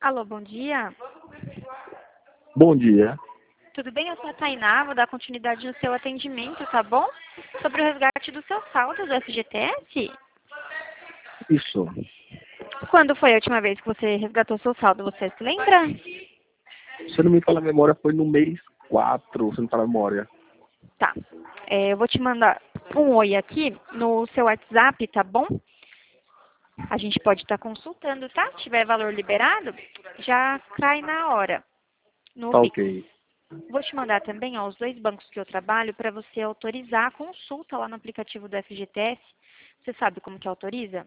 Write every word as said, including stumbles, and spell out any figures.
Alô, bom dia. Bom dia. Tudo bem? Eu sou a Tainá, vou dar continuidade no seu atendimento, tá bom? Sobre o resgate do seu saldo do F G T S? Isso. Quando foi a última vez que você resgatou seu saldo? Você se lembra? Se não me falar a memória, foi no mês quatro, se não falar a memória. Tá. É, eu vou te mandar um oi aqui no seu WhatsApp, tá bom? A gente pode estar consultando, tá? Se tiver valor liberado, já cai na hora. No Tá Pix. ok. Vou te mandar também ó, os dois bancos que eu trabalho para você autorizar a consulta lá no aplicativo do F G T S. Você sabe como que autoriza?